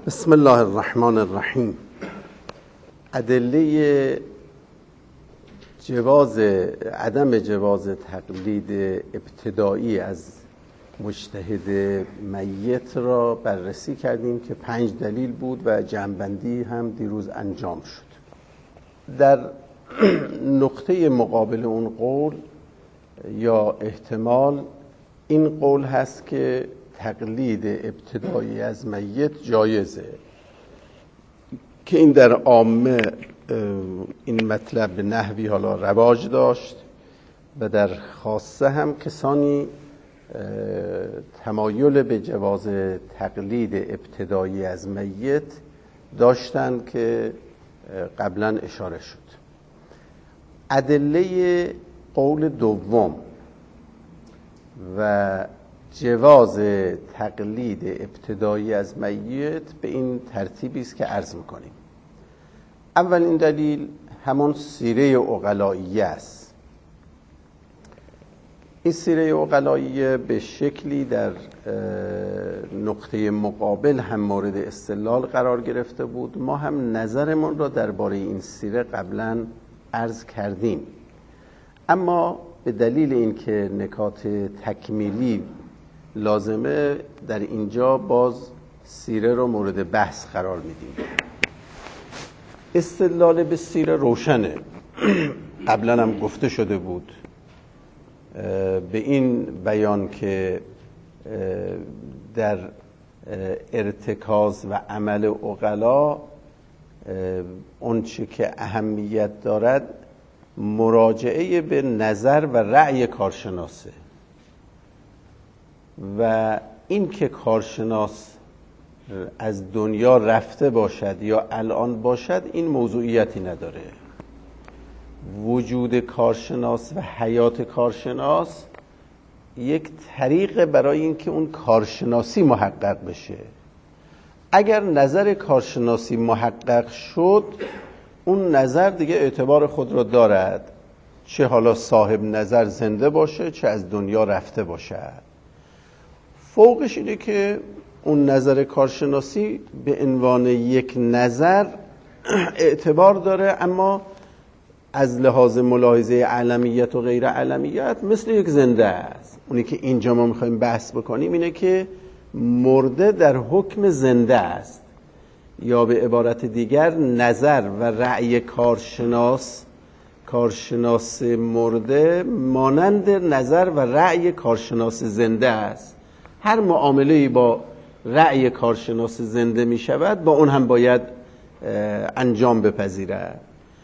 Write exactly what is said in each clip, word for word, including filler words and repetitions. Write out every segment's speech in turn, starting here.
بسم الله الرحمن الرحیم. ادله جواز عدم جواز تقلید ابتدایی از مجتهد میت را بررسی کردیم که پنج دلیل بود و جمع‌بندی هم دیروز انجام شد. در نقطه مقابل اون قول یا احتمال این قول هست که تقلید ابتدایی از میت جایزه، که این در عامه این مطلب به نحوی حالا رواج داشت و در خاصه هم کسانی تمایل به جواز تقلید ابتدایی از میت داشتند که قبلا اشاره شد. ادله قول دوم و جواز تقلید ابتدایی از میت به این ترتیبی است که عرض می‌کنیم. اولین دلیل همون سیره عقلائیه است. این سیره عقلائیه به شکلی در نقطه مقابل هم مورد استدلال قرار گرفته بود. ما هم نظرمون را درباره این سیره قبلا عرض کردیم، اما به دلیل اینکه نکات تکمیلی لازمه در اینجا باز سیره رو مورد بحث قرار میدیم. استدلال به سیره روشنه، قبلا هم گفته شده بود به این بیان که در ارتکاز و عمل عقلا اون چه که اهمیت دارد مراجعه به نظر و رأی کارشناسه و این که کارشناس از دنیا رفته باشد یا الان باشد این موضوعیتی نداره. وجود کارشناس و حیات کارشناس یک طریق برای اینکه اون کارشناسی محقق بشه. اگر نظر کارشناسی محقق شد اون نظر دیگه اعتبار خود را دارد، چه حالا صاحب نظر زنده باشه چه از دنیا رفته باشد. فوقش اینه که اون نظر کارشناسی به عنوان یک نظر اعتبار داره، اما از لحاظ ملاحظه علمیت و غیر علمیت مثل یک زنده است. اونی که اینجا ما میخوایم بحث بکنیم اینه که مرده در حکم زنده است، یا به عبارت دیگر نظر و رأی کارشناس کارشناس مرده مانند نظر و رأی کارشناس زنده است. هر معامله‌ای با رأی کارشناس زنده می شود با اون هم باید انجام بپذیرد.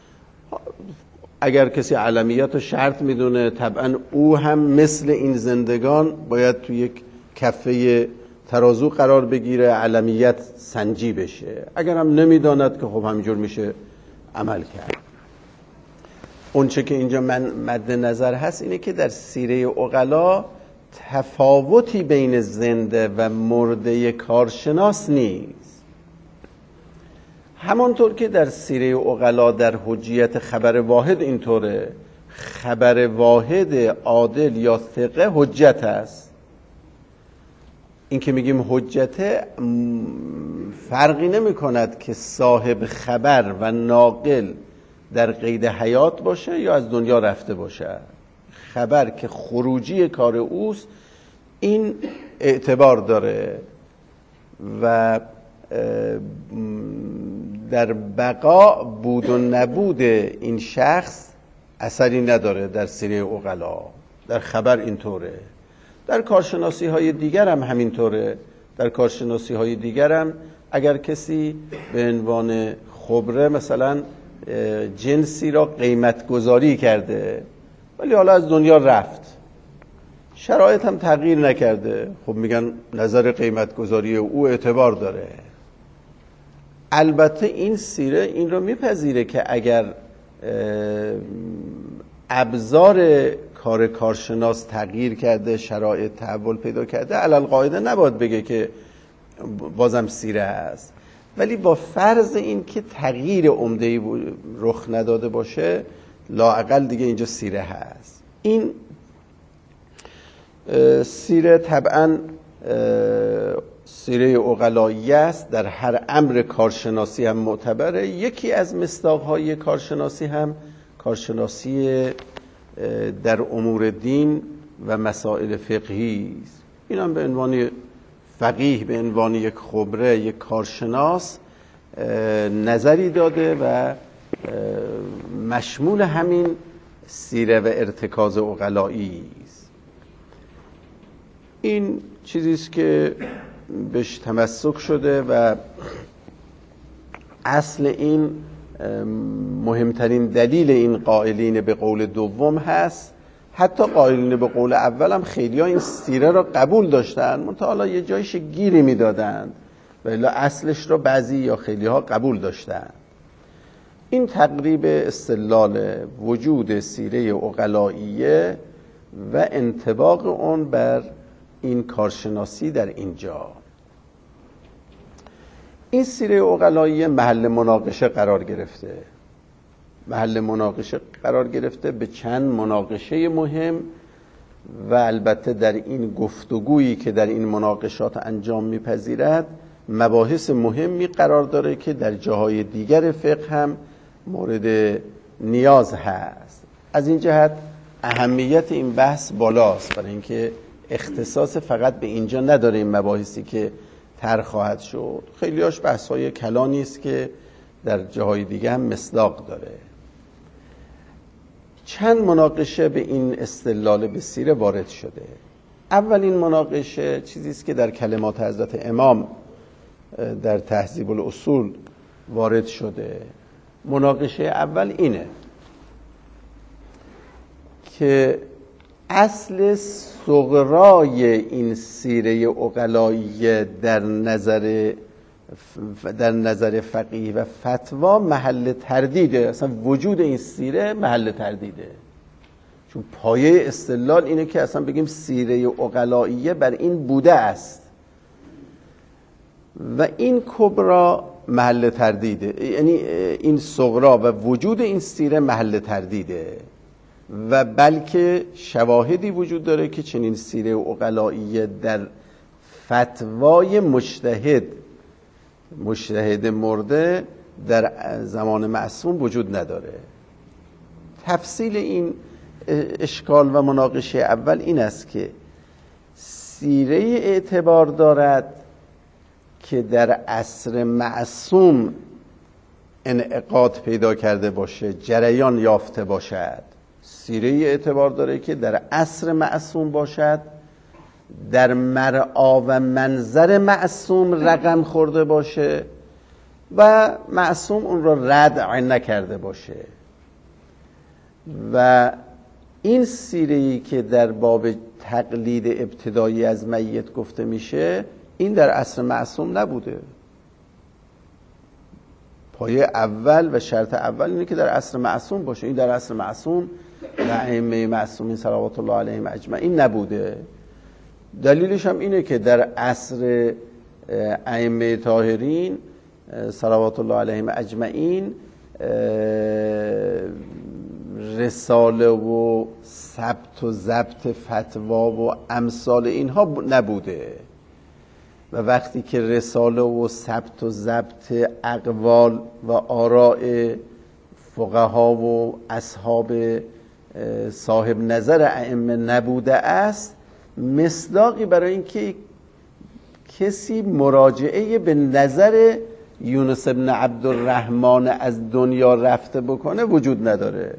اگر کسی علمیت رو شرط میدونه طبعا او هم مثل این زندگان باید تو یک کفه ترازو قرار بگیره، علمیت سنجی بشه. اگر هم نمیداند که خب همینجور میشه عمل کرد. اون چه که اینجا من مد نظر هست اینه که در سیره عقلا تفاوتی بین زنده و مرده کارشناس نیست. همانطور که در سیره عقلا در حجیت خبر واحد اینطوره، خبر واحد عادل یا ثقه حجت است. این که میگیم حجت فرقی نمی کند که صاحب خبر و ناقل در قید حیات باشه یا از دنیا رفته باشه. خبر که خروجی کار اوست این اعتبار داره و در بقا بود و نبود این شخص اثری نداره. در سیره عقلا در خبر اینطوره، در کارشناسی های دیگر هم همینطوره. در کارشناسی های دیگر هم اگر کسی به عنوان خبره مثلا جنسی را قیمت گذاری کرده ولی حالا از دنیا رفت، شرایط هم تغییر نکرده، خب میگن نظر قیمت گذاری او اعتبار داره. البته این سیره این رو میپذیره که اگر ابزار کار کارشناس تغییر کرده، شرایط تحول پیدا کرده، علل قاعده نباید بگه که بازم سیره است، ولی با فرض این که تغییر عمده‌ای رخ نداده باشه لااقل دیگه اینجا سیره هست. این سیره طبعا سیره عقلایی است، در هر امر کارشناسی هم معتبره. یکی از مصداق‌های کارشناسی هم کارشناسی در امور دین و مسائل فقهی است. این هم به عنوان فقیه، به عنوان یک خبره، یک کارشناس نظری داده و مشمول همین سیره و ارتکاز عقلایی است. این چیزی است که بهش تمسک شده و اصل این مهمترین دلیل این قائلین به قول دوم هست. حتی قائلین به قول اول هم خیلی ها این سیره را قبول داشتن، منتها حالا یه جایش گیری میدادند و الا اصلش را بعضی یا خیلی ها قبول داشتن. این تقریب استدلال وجود سیره عقلاییه و انطباق اون بر این کارشناسی در اینجا. این سیره عقلاییه محل مناقشه قرار گرفته محل مناقشه قرار گرفته به چند مناقشه مهم و البته در این گفتگویی که در این مناقشات انجام میپذیرد مباحث مهمی قرار داره که در جاهای دیگر فقه هم مورد نیاز هست. از این جهت اهمیت این بحث بالاست، برای اینکه اختصاص فقط به اینجا نداره. این مباحثی که طرح خواهد شد خیلیاش بحث‌های کلانی است که در جاهای دیگه هم مصداق داره. چند مناقشه به این استدلال به سیره وارد شده. اولین مناقشه چیزی است که در کلمات حضرت امام در تهذیب الاصول وارد شده. مناقشه اول اینه که اصل صغرای این سیره عقلایی در نظر در نظر فقیه و فتوا محل تردیده. اصلا وجود این سیره محل تردیده، چون پایه استدلال اینه که اصلا بگیم سیره عقلایی بر این بوده است و این کبرا محل تردیده، یعنی این صغرا و وجود این سیره محل تردیده و بلکه شواهدی وجود داره که چنین سیره عقلایی در فتوای مجتهد مجتهد مرده در زمان معصوم وجود نداره. تفصیل این اشکال و مناقشه اول این است که سیره اعتبار دارد که در عصر معصوم انعقاد پیدا کرده باشه، جریان یافته باشد. سیره اعتبار داره که در عصر معصوم باشد، در مرعا و منظر معصوم رقم خورده باشه و معصوم اون را ردع نکرده باشه. و این سیره‌ای که در باب تقلید ابتدایی از میت گفته میشه این در عصر معصوم نبوده. پایه اول و شرط اول اینه که در عصر معصوم باشه. این در عصر معصوم و ائمه معصومین صلوات الله علیهم اجمعین نبوده. دلیلش هم اینه که در عصر ائمه طاهرین صلوات الله علیهم اجمعین رساله و ثبت و ضبط فتوا و امثال اینها نبوده و وقتی که رساله و ثبت و ضبط اقوال و آراء فقها و اصحاب صاحب نظر ائمه نبوده است، مصداقی برای اینکه کسی مراجعه به نظر یونس بن عبدالرحمن از دنیا رفته بکنه وجود نداره.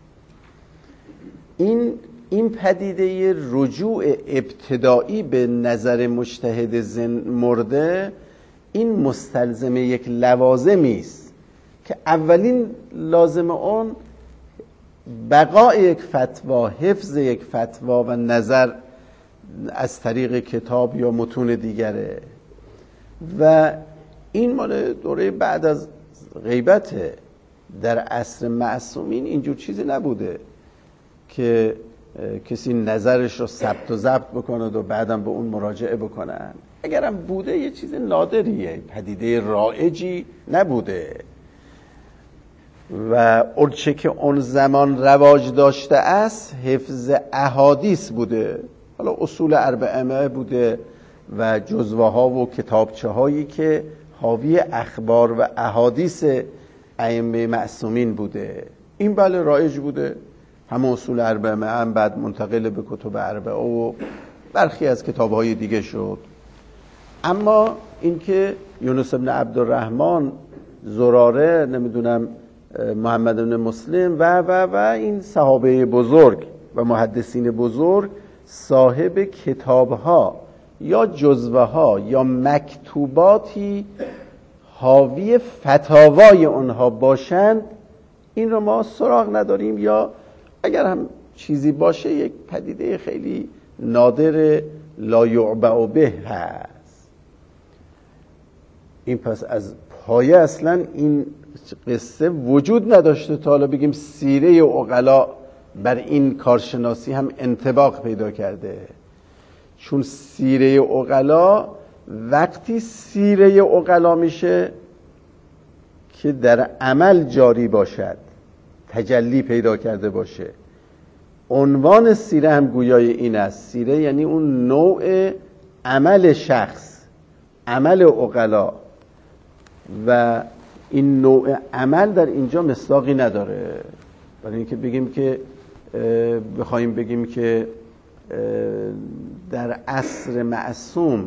این این پدیده رجوع ابتدایی به نظر مجتهد زن مرده این مستلزم یک لوازمی است که اولین لازم اون بقای یک فتوا، حفظ یک فتوا و نظر از طریق کتاب یا متون دیگره و این مال دوره بعد از غیبت. در عصر معصومین اینجور چیزی نبوده که کسی نظرش رو ثبت و ضبط بکنه و بعدم به اون مراجعه بکنن. اگرم بوده یه چیز نادریه، پدیده رایجی نبوده و اونچه که اون زمان رواج داشته است حفظ احادیث بوده. حالا اصول اربعه بوده و جزوه ها و کتابچه هایی که حاوی اخبار و احادیث ائمه معصومین بوده. این بله رایج بوده، همه اصول اربعه هم بعد منتقل به کتب اربعه و برخی از کتاب های دیگه شد. اما اینکه یونس بن عبدالرحمن، زراره، نمیدونم محمد بن مسلم و و و این صحابه بزرگ و محدثین بزرگ صاحب کتاب‌ها یا جزوه‌ها یا مکتوباتی حاوی فتاوای اونها باشند، این رو ما سراغ نداریم، یا اگر هم چیزی باشه یک پدیده خیلی نادر لا یعبأ به هست. این پس از پایه اصلا این قصه وجود نداشته تا حالا بگیم سیره عقلا بر این کارشناسی هم انطباق پیدا کرده. چون سیره عقلا وقتی سیره عقلا میشه که در عمل جاری باشد، تجلی پیدا کرده باشه. عنوان سیره هم گویای این است. سیره یعنی اون نوع عمل شخص، عمل عقلا، و این نوع عمل در اینجا مصداقی نداره. برای اینکه بگیم که بخوایم بگیم که در عصر معصوم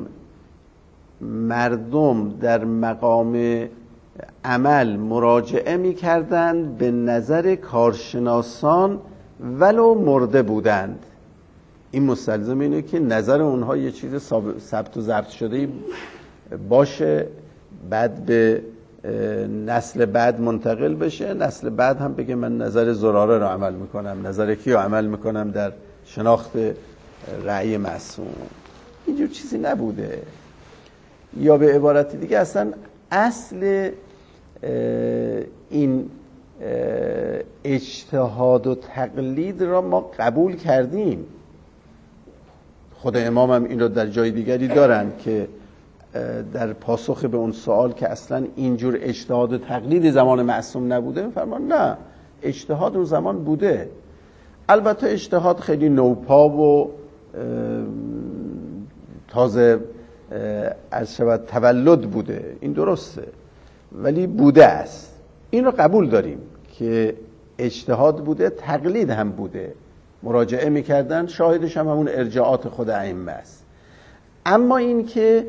مردم در مقام عمل مراجعه می‌کردند به نظر کارشناسان ولو مرده بودند. این مستلزم اینه که نظر اونها یه چیز ثبت و ضبط شده باشه، بعد به نسل بعد منتقل بشه، نسل بعد هم بگه من نظر زراره رو عمل میکنم، نظر کی رو عمل میکنم در شناخت رأی معصوم. اینجور چیزی نبوده. یا به عبارت دیگه اصلا اصل این اجتهاد و تقلید را ما قبول کردیم. خود امام هم این رو در جای دیگری دارن که در پاسخ به اون سوال که اصلا اینجور اجتهاد و تقلید زمان معصوم نبوده، میفرمان نه، اجتهاد اون زمان بوده. البته اجتهاد خیلی نوپا و تازه از شود تولد بوده، این درسته، ولی بوده است. این رو قبول داریم که اجتهاد بوده، تقلید هم بوده، مراجعه میکردن، شاهدش هم همون ارجاعات خود ائمه است. اما این که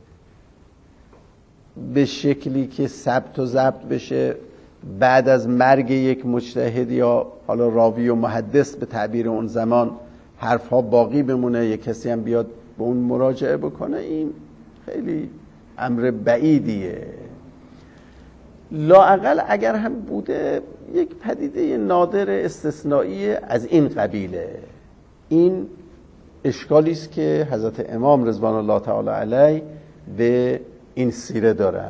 به شکلی که ثبت و ضبط بشه بعد از مرگ یک مجتهد یا حالا راوی و محدث به تعبیر اون زمان حرفها باقی بمونه، یک کسی هم بیاد به اون مراجعه بکنه، این خیلی امر بعیدیه. لااقل اگر هم بوده یک پدیده نادر استثنایی از این قبیله. این اشکالی است که حضرت امام رضوان الله تعالی علیه به این سیره دارن.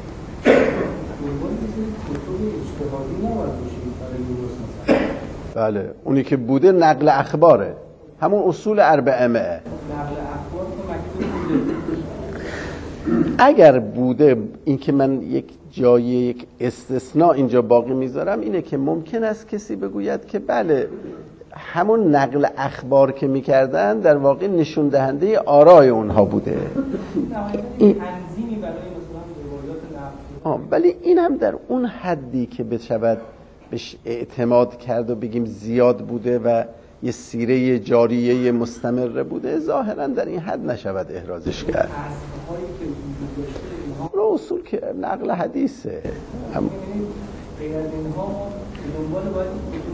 بله، اونی که بوده نقل اخباره، همون اصول اربعه. نقل اخبار که مکتوب بوده. اگر بوده، این که من یک جای یک استثناء اینجا باقی میذارم اینه که ممکن است کسی بگوید که بله همون نقل اخبار که میکردن در واقع نشون دهنده آرای اونها بوده. این تنظیمی برای مثلا روایات نقل. ولی این هم در اون حدی که بشود بهش اعتماد کرد و بگیم زیاد بوده و یه سیره جاریه مستمره بوده، ظاهرا در این حد نشود احرازش کرد. اون اصول که نقل حدیثه. هم غیر از اینها دنبال باید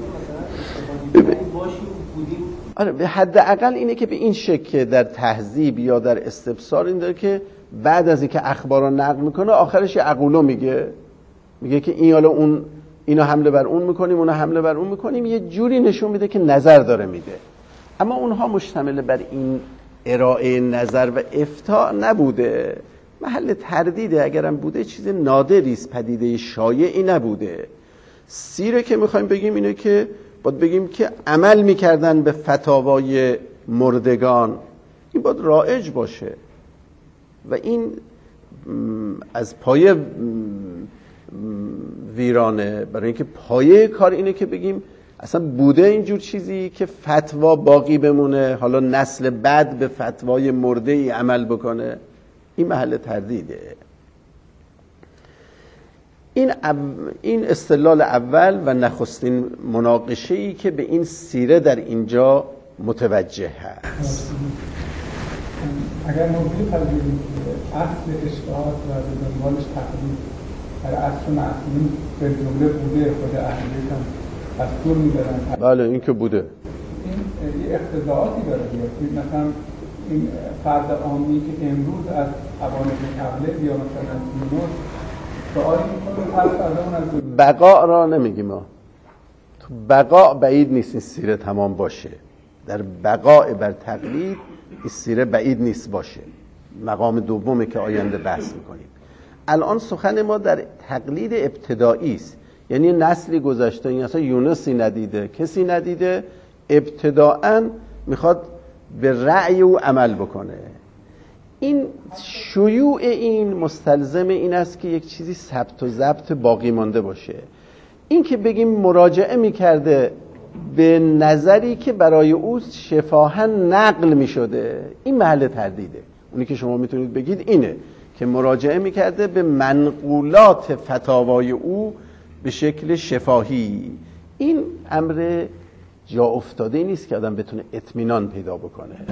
مثلا باشیم بودیم. آره، به حداقل اینه که به این شکل در تهذیب یا در استبصار این داره که بعد از اینکه اخبار رو نقل میکنه آخرش یه عقولو میگه میگه که این حالا اون اینو حمله بر اون میکنیم، اونو حمله بر اون میکنیم، یه جوری نشون میده که نظر داره میده. اما اونها مشتمل بر این ارائه نظر و افتاء نبوده، محل تردیده. اگرم بوده چیز نادری است، پدیده شایعی نبوده. سیره که میخوایم بگیم اینه که باید بگیم که عمل میکردن به فتاوای مردگان، این باید رایج باشه و این از پایه ویرانه. برای اینکه پایه کار اینه که بگیم اصلا بوده اینجور چیزی که فتوا باقی بمونه، حالا نسل بعد به فتوای مرده ای عمل بکنه؟ این محل تردیده. این این استدلال اول و نخستین مناقشه‌ای که به این سیره در اینجا متوجه هست. اگر ما بپذیریم که اصل اجتهاد و به دنبالش تقلید در اصل معصومین به جمله بوده، خود اهلیت هم دستور می‌دادن. بله این که بوده. این یه اقتضاعاتی داره دیگه. مثلا این فرد عامی که امروز از حوادث قبله یا مثلا از یونس سوالی می‌کنه هر فرد از بقا را نمیگیم ما. تو بقا بعید نیست این سیره تمام باشه. در بقاء بر تقلید این سیره بعید نیست باشه. مقام دومه که آینده بحث میکنیم. الان سخن ما در تقلید ابتدایی است، یعنی نسلی گذشته، این اصلا یونسی ندیده، کسی ندیده، ابتداءً میخواد به رأی او عمل بکنه. این شیوع این مستلزم این است که یک چیزی ثبت و ضبط باقی مانده باشه. این که بگیم مراجعه میکرده به نظری که برای او شفاهاً نقل میشده، این محل تردیده. اونی که شما میتونید بگید اینه که مراجعه میکرده به منقولات فتاوای او به شکل شفاهی. این امر جا افتاده نیست که آدم بتونه اطمینان پیدا بکنه. مثلا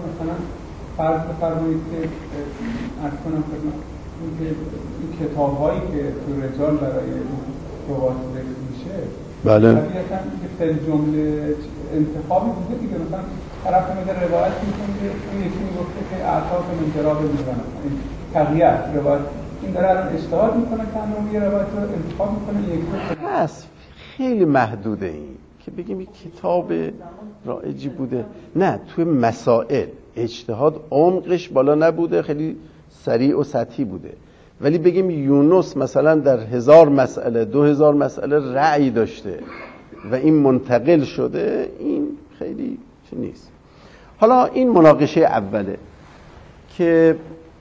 فرض بفرمایید که از کنم که این کتاب‌هایی که تو رجال برای روات میشه، بله طبیعتاً که خیلی جمله انتخابی بوده دیگه. مثلا طرف میگه روایت میکنه که اون یکی میگفته که اعصاب من جراب میزنه، این تغییر روایت، این داره الان اجتهاد میکنه که اون یه روایت رو انتخاب میکنه یکی هست. خیلی محدوده این که بگیم یک کتاب رایجی بوده. نه، توی مسائل اجتهاد عمقش بالا نبوده، خیلی سریع و سطحی بوده. ولی بگیم یونس مثلا در هزار مسئله دو هزار مسئله رأی داشته و این منتقل شده، این خیلی چه نیست. حالا این مناقشه اوله که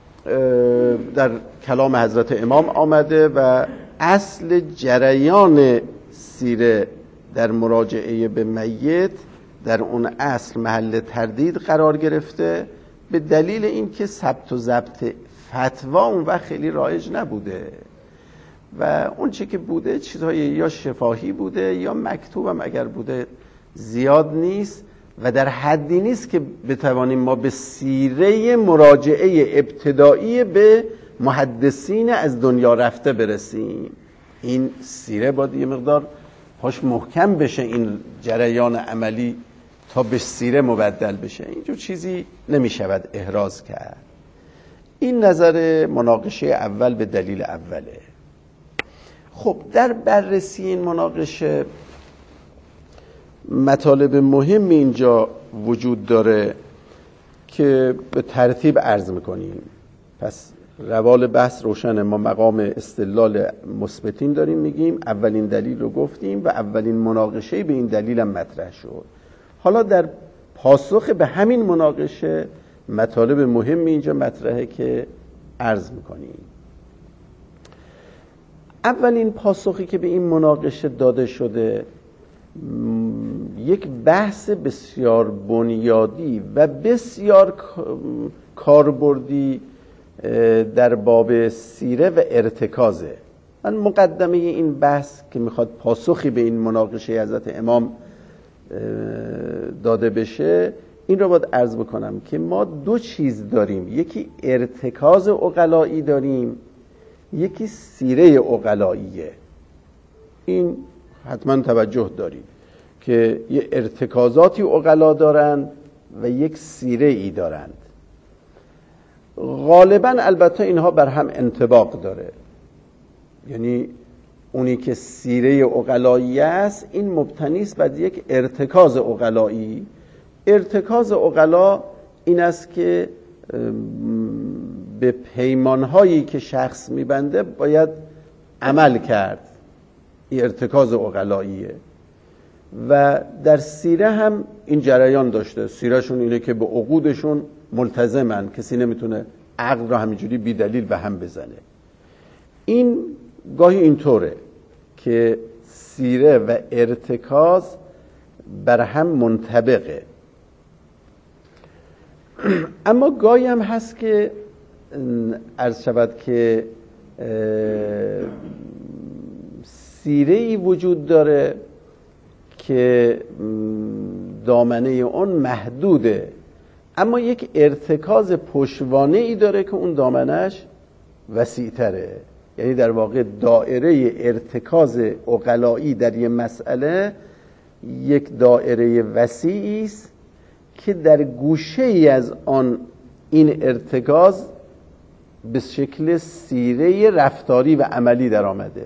در کلام حضرت امام آمده و اصل جریان سیره در مراجعه به میت در اون اصل محل تردید قرار گرفته، به دلیل اینکه ثبت و ضبط فتوا اون وقت خیلی رایج نبوده و اون چه که بوده چیزهای یا شفاهی بوده یا مکتوب هم اگر بوده زیاد نیست و در حدی نیست که بتوانیم ما به سیره مراجعه ابتدایی به محدثین از دنیا رفته برسیم. این سیره باید یه مقدار پاش محکم بشه، این جریان عملی تا به سیره مبدل بشه. اینجور چیزی نمی شود احراز کرد. این نظر مناقشه اول به دلیل اوله. خب در بررسی این مناقشه مطالب مهمی اینجا وجود داره که به ترتیب عرض میکنیم. پس روال بحث روشنه. ما مقام استدلال مثبتین داریم میگیم، اولین دلیل رو گفتیم و اولین مناقشه به این دلیل هم مطرح شد. حالا در پاسخ به همین مناقشه مطالب مهمی اینجا مطرحه که عرض میکنیم. اولین پاسخی که به این مناقشه داده شده یک بحث بسیار بنیادی و بسیار کاربردی در باب سیره و ارتکازه. من مقدمه این بحث که میخواد پاسخی به این مناقشه حضرت امام داده بشه این رو باید عرض بکنم که ما دو چیز داریم، یکی ارتکاز عقلایی داریم، یکی سیره عقلاییه. این حتما توجه دارید که یه ارتکازاتی عقلا دارند و یک سیره ای دارند. غالبا البته اینها بر هم انطباق داره، یعنی اونی که سیره عقلایی است این مبتنی است بر یک ارتکاز عقلایی. ارتکاز عقلا این است که به پیمانهایی که شخص میبنده باید عمل کرد، این ارتکاز عقلاییه. و در سیره هم این جریان داشته، سیرهشون اینه که به عقودشون ملتزمن، کسی نمیتونه عقل را همینجوری بی دلیل به هم بزنه. این گاهی اینطوره که سیره و ارتکاز بر هم منطبقه. اما گاهی هم هست که عرض شود که سیره‌ای وجود داره که دامنه اون محدوده، اما یک ارتکاز پشتوانه‌ای داره که اون دامنش وسیع‌تره. یعنی در واقع دایره ارتکاز عقلایی در یه مسئله یک دایره وسیعی است که در گوشه‌ای از آن این ارتکاز به شکل سیره رفتاری و عملی در آمده.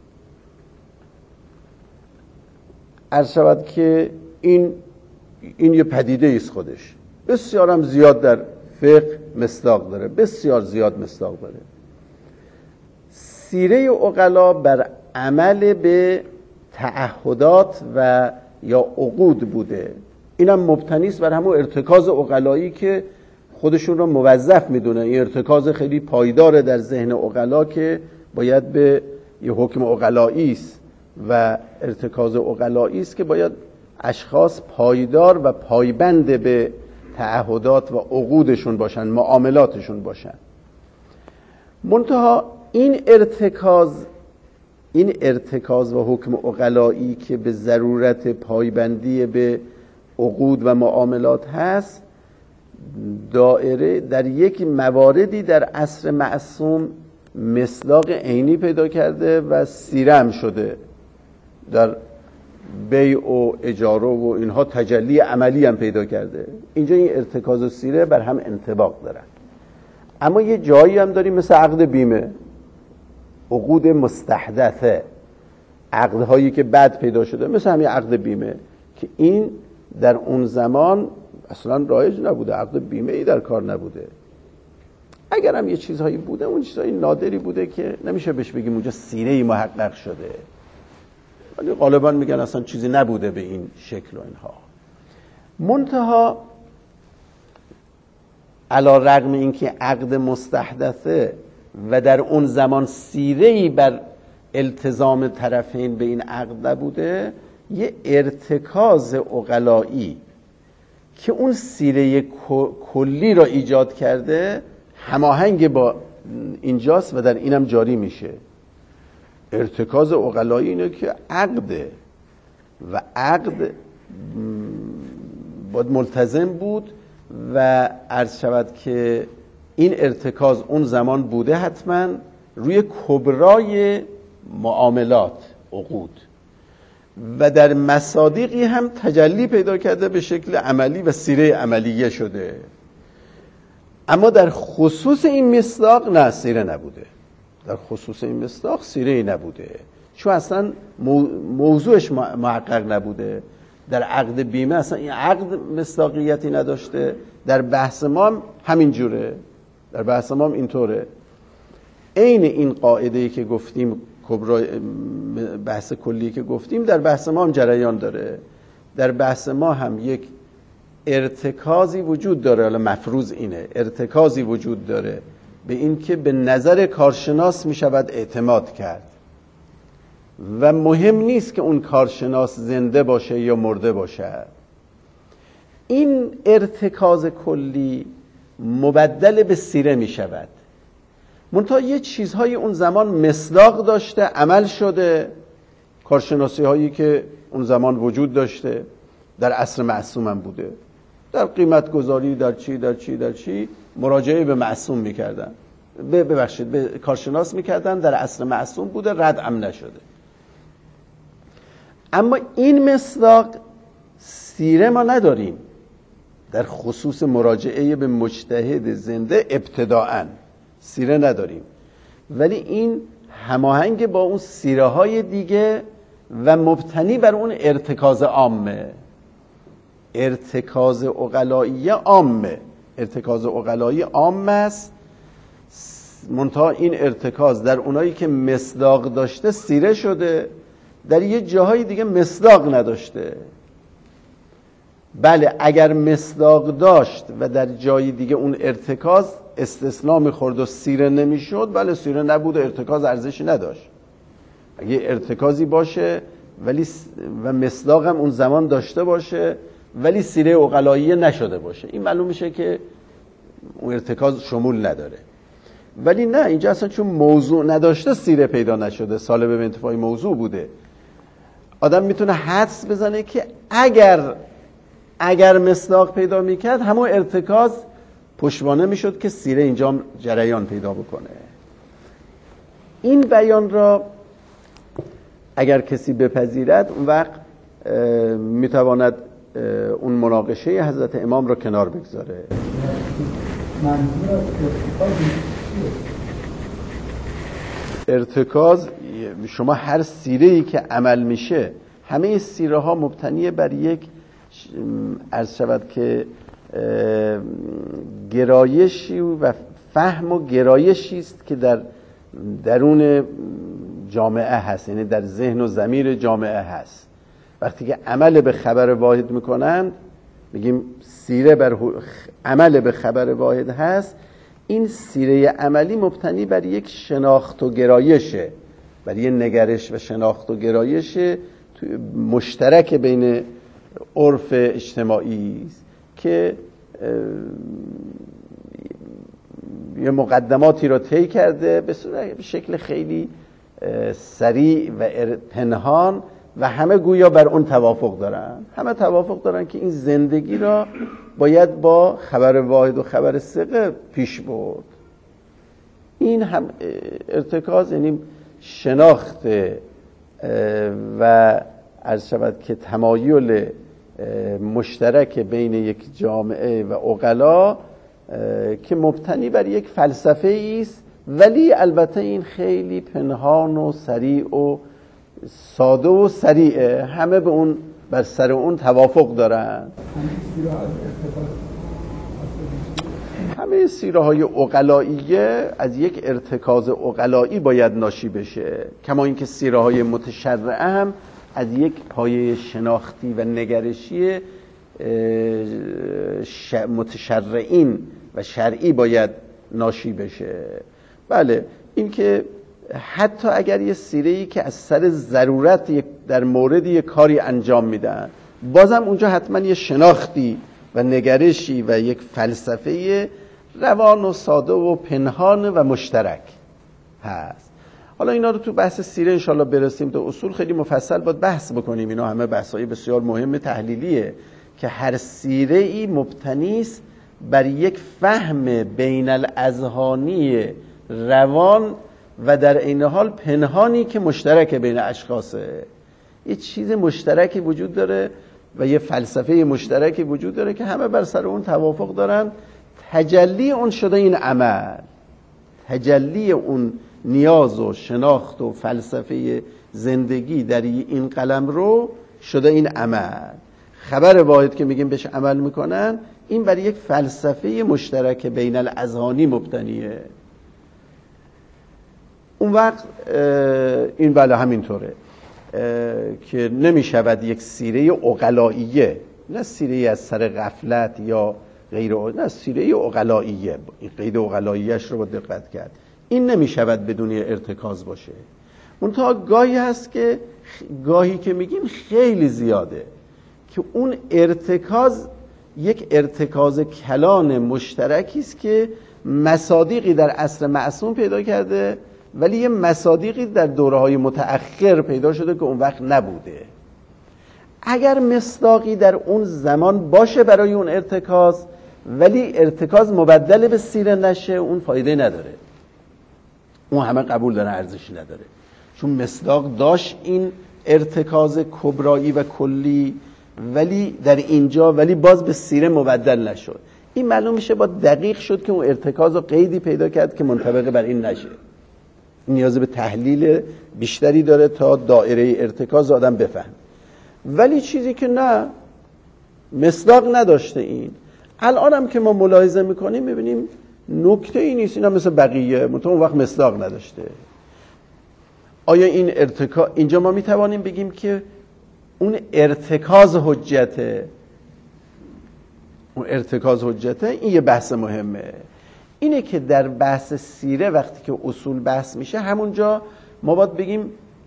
عرض شود که این این یه پدیده ایست خودش، بسیار هم زیاد در فقه مصداق داره، بسیار زیاد مصداق داره. سیره عقلا بر عمل به تعهدات و یا عقود بوده. اینم مبتنی است بر همون ارتکاز عقلایی که خودشون رو موظف میدونه. این ارتکاز خیلی پایداره در ذهن عقلا که باید به یه حکم عقلایی است و ارتکاز عقلایی است که باید اشخاص پایدار و پایبند به تعهدات و عقودشون باشن، معاملاتشون باشن. منتها این ارتکاز این ارتکاز و حکم عقلایی که به ضرورت پایبندی به عقود و معاملات هست، دائره در یک مواردی در عصر معصوم مصداق عینی پیدا کرده و سیره هم شده. در بیع و اجاره و اینها تجلی عملی هم پیدا کرده. اینجا این ارتکاز و سیره بر هم انطباق دارن. اما یه جایی هم داریم مثل عقد بیمه، عقود مستحدثه، عقدهایی که بعد پیدا شده، مثل همین عقد بیمه که این در اون زمان اصلا رایج نبوده، عقد بیمه ای در کار نبوده. اگر هم یه چیزهایی بوده، اون چیزهای نادری بوده که نمیشه بهش بگیم اونجا سیره‌ای محقق شده، ولی غالبا میگن اصلا چیزی نبوده به این شکل و اینها. منتها علی رغم اینکه عقد مستحدثه و در اون زمان سیره‌ای بر التزام طرفین به این عقد نبوده، یه ارتکاز عقلایی که اون سیره کلی را ایجاد کرده هماهنگ با اینجاست و در اینم جاری میشه. ارتکاز عقلایی اینه که عقده و عقد باید ملتزم بود و عرض شود که این ارتکاز اون زمان بوده حتما روی کبرای معاملات عقود و در مصادیقی هم تجلی پیدا کرده به شکل عملی و سیره عملیه شده. اما در خصوص این مصداق نه، سیره نبوده. در خصوص این مصداق سیره نبوده، چون اصلا موضوعش محقق نبوده. در عقد بیمه اصلا این عقد مصداقیتی نداشته. در بحث ما هم همین جوره، در بحث ما هم اینطوره. عین این قاعده‌ای که گفتیم، کبرای بحث کلی که گفتیم، در بحث ما هم جریان داره. در بحث ما هم یک ارتکازی وجود داره، حالا مفروض اینه، ارتکازی وجود داره به این که به نظر کارشناس می شود اعتماد کرد و مهم نیست که اون کارشناس زنده باشه یا مرده باشه. این ارتکاز کلی مبدل به سیره می شود. منتها یه چیزهای اون زمان مصداق داشته، عمل شده، کارشناسی هایی که اون زمان وجود داشته، در عصر معصوم هم بوده، در قیمت گذاری، در چی در چی در چی مراجعه به معصوم میکردن، ببخشید به کارشناس میکردن، در عصر معصوم بوده، رد هم نشده. اما این مصداق سیره ما نداریم در خصوص مراجعه به مجتهد زنده. ابتداءً سیره نداریم، ولی این هماهنگ با اون سیره های دیگه و مبتنی بر اون ارتکاز عامه. ارتکاز عقلایی عامه، ارتکاز عقلایی عام است، منتها این ارتکاز در اونایی که مصداق داشته سیره شده، در یه جاهای دیگه مصداق نداشته. بله اگر مصداق داشت و در جای دیگه اون ارتکاز استثناء میخورد و سیره نمیشد، بله سیره نبود و ارتکاز ارزشی نداشت. اگه ارتکازی باشه ولی و مصداق هم اون زمان داشته باشه ولی سیره عقلاییه نشده باشه، این معلوم میشه که اون ارتکاز شمول نداره. ولی نه، اینجا اصلا چون موضوع نداشته سیره پیدا نشده، سالب به انتفاع موضوع بوده. آدم میتونه حدس بزنه که اگر اگر مصداق پیدا میکرد همون ارتکاز پشتوانه میشد که سیره اینجا جریان پیدا بکنه. این بیان را اگر کسی بپذیرد اون وقت میتواند اون مناقشه حضرت امام را کنار بگذاره. ارتکاز شما هر سیره‌ای که عمل میشه، همه سیره ها مبتنی بر یک عرض شود که گرایشی و فهم و گرایشی است که در درون جامعه هست، یعنی در ذهن و ضمیر جامعه هست. وقتی که عمل به خبر واحد میکنند، میگیم سیره بر عمل به خبر واحد هست، این سیره عملی مبتنی بر یک شناخت و گرایشه، بر یک نگرش و شناخت و گرایش مشترک بین عرف اجتماعی است که یه مقدماتی را طی کرده به صورت به شکل خیلی سریع و پنهان و همه گویا بر اون توافق دارن. همه توافق دارن که این زندگی را باید با خبر واحد و خبر ثقه پیش برد. این هم ارتکاز، یعنی شناخت و عرض شود که تمایل مشترک بین یک جامعه و عقلا که مبتنی بر یک فلسفه است، ولی البته این خیلی پنهان و سریع و ساده و سریعه، همه به اون بر سر اون توافق دارن. همه سیره های عقلائیه از یک ارتکاز عقلایی باید ناشی بشه، کما اینکه سیره های متشرعه هم از یک پایه شناختی و نگرشی متشرعین و شرعی باید ناشی بشه. بله، این که حتی اگر یه سیره‌ای که از سر ضرورت در مورد یه کاری انجام میدن، بازم اونجا حتما یه شناختی و نگرشی و یک فلسفه روان و ساده و پنهان و مشترک هست. حالا اینا رو تو بحث سیره انشالله برسیم، تو اصول خیلی مفصل باید بحث بکنیم. اینا همه بحث‌های بسیار مهم تحلیلیه که هر سیره‌ای مبتنی است بر یک فهم بین الاذهانی روان و در این حال پنهانی که مشترک بین اشخاصه. یه چیز مشترکی وجود داره و یه فلسفه مشترکی وجود داره که همه بر سر اون توافق دارن. تجلی اون شده این عمل، تجلی اون نیاز و شناخت و فلسفه زندگی در این قلم رو شده این عمل. خبر واحد که میگیم بهش عمل میکنن، این بر یک فلسفه مشترک بین الاذهانی مبتنیه. اون وقت این بله همینطوره که نمیشود یک سیره عقلائیه، نه سیره از سر غفلت یا غیر، نه سیره عقلائیه، این قید عقلائیش رو با دقت کرد، این نمیشود بدون ارتکاز باشه. منتها گاهی هست که گاهی که میگیم خیلی زیاده که اون ارتکاز یک ارتکاز کلان مشترکی است که مصادیقی در عصر معصوم پیدا کرده، ولی یه مصادیقی در دوره‌های متأخر پیدا شده که اون وقت نبوده. اگر مصداقی در اون زمان باشه برای اون ارتکاز، ولی ارتکاز مبدل به سیره نشه، اون فایده نداره، اون همه قبول داره، ارزشی نداره، چون مصداق داشت این ارتکاز کبرایی و کلی، ولی در اینجا ولی باز به سیره مبدل نشد. این معلوم میشه با دقیق شد که اون ارتکاز و قیدی پیدا کرد که منطبق بر این نشه. نیاز به تحلیل بیشتری داره تا دایره ارتکاز آدم بفهم. ولی چیزی که نه، مصداق نداشته این، الان هم که ما ملاحظه میکنیم میبینیم نکته ای نیست، این هم مثل بقیه، منتها اون وقت مصداق نداشته. آیا این ارتکاز، اینجا ما میتوانیم بگیم که اون ارتکاز حجته، اون ارتکاز حجته، این یه بحث مهمه. اینه که در بحث سیره وقتی که اصول بحث میشه، همونجا ما باید بگیم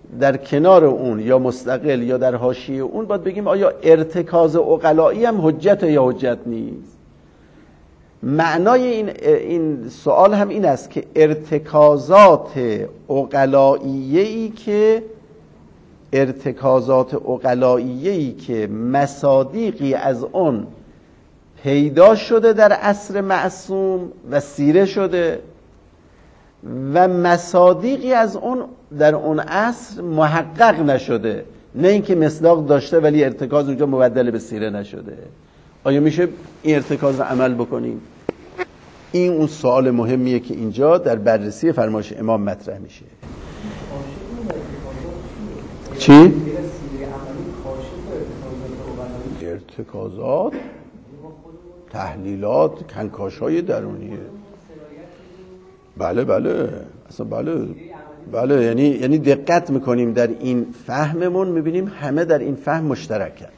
در کنار اون یا مستقل یا در حاشیه اون باید بگیم آیا ارتکاز عقلایی هم حجت یا حجت نیست. معنای این این سوال هم این است که ارتکازات عقلاییه‌ای که ارتکازات عقلاییه‌ای که مصادیقی از اون پیدا شده در عصر معصوم و سیره شده و مصادیقی از اون در اون عصر محقق نشده، نه اینکه مصداق داشته ولی ارتکاز اونجا مبدل به سیره نشده. آیا میشه این ارتکاز رو عمل بکنیم؟ این اون سوال مهمیه که اینجا در بررسی فرمایش امام مطرح میشه. چی؟ ارتکازات، تحلیلات، کنکاش‌های درونیه. بله بله اصلا بله بله یعنی یعنی دقت میکنیم در این فهممون، میبینیم همه در این فهم مشترکن،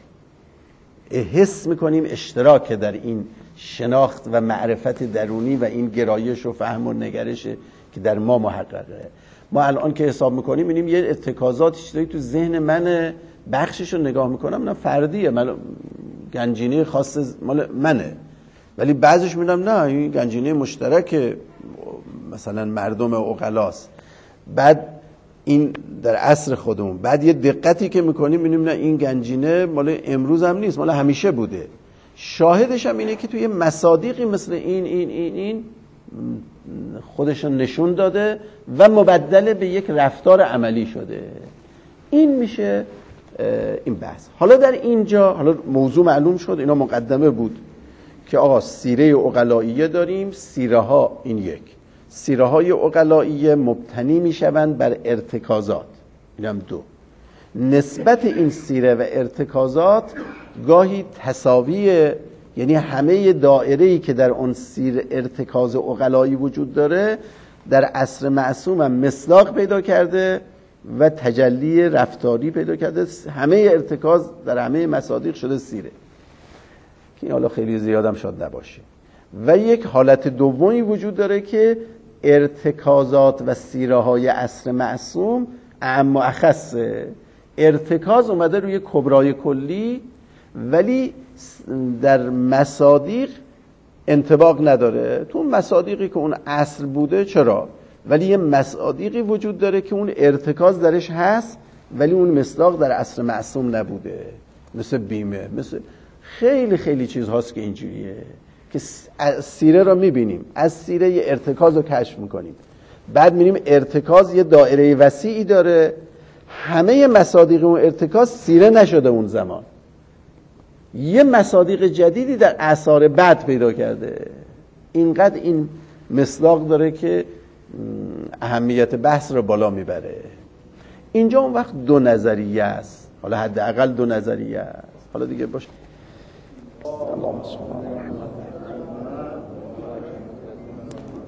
حس میکنیم اشتراک در این شناخت و معرفت درونی و این گرایش و فهم و نگرشه که در ما محققه. ما الان که حساب میکنیم میبینیم یه ارتکازات چیزایی تو ذهن من، بخشش رو نگاه میکنم نه فردیه، من گنجینه خاص مال منه، ولی بعضیش میبینم نه این گنجینه مشترک مثلا مردم عقلاست. بعد این در عصر خودمون، بعد یه دقتی که میکنیم میبینیم نه این گنجینه مال امروز هم نیست، مال همیشه بوده. شاهدش هم اینه که توی مصادیقی مثل این این این این خودشون نشون داده و مبدل به یک رفتار عملی شده. این میشه این بحث. حالا در اینجا حالا موضوع معلوم شد، اینا مقدمه بود که آقا سیره عقلائیه داریم. سیره ها این یک سیره های عقلائیه مبتنی میشوند بر ارتکازات، اینم دو. نسبت این سیره و ارتکازات گاهی تساویه، یعنی همه دایره‌ای که در اون سیر ارتکاز عقلایی وجود داره در عصر معصوم هم مصداق پیدا کرده و تجلی رفتاری پیدا کرده. همه ارتکاز در همه مصادیق شده سیره، که این حالا خیلی زیادم شاید نباشه. و یک حالت دومی وجود داره که ارتکازات و سیره های عصر معصوم اعم و اخصه. ارتکاز اومده روی کبرای کلی ولی در مصادیق انطباق نداره. تو مصادیقی که اون اصل بوده چرا، ولی یه مصادیقی وجود داره که اون ارتکاز درش هست ولی اون مصداق در عصر معصوم نبوده، مثل بیمه، مثل خیلی خیلی چیز هاست که اینجوریه که سیره رو میبینیم، از سیره یه ارتکاز رو کشف میکنیم، بعد میبینیم ارتکاز یه دایره وسیعی داره، همه مصادیق اون ارتکاز سیره نشده اون زمان، یه مصادیق جدیدی در اثار بعد پیدا کرده. اینقدر این مصداق داره که اهمیت بحث رو بالا میبره. اینجا اون وقت دو نظریه است، حالا حداقل دو نظریه است. حالا دیگه باشه. اللهم صل علی محمد.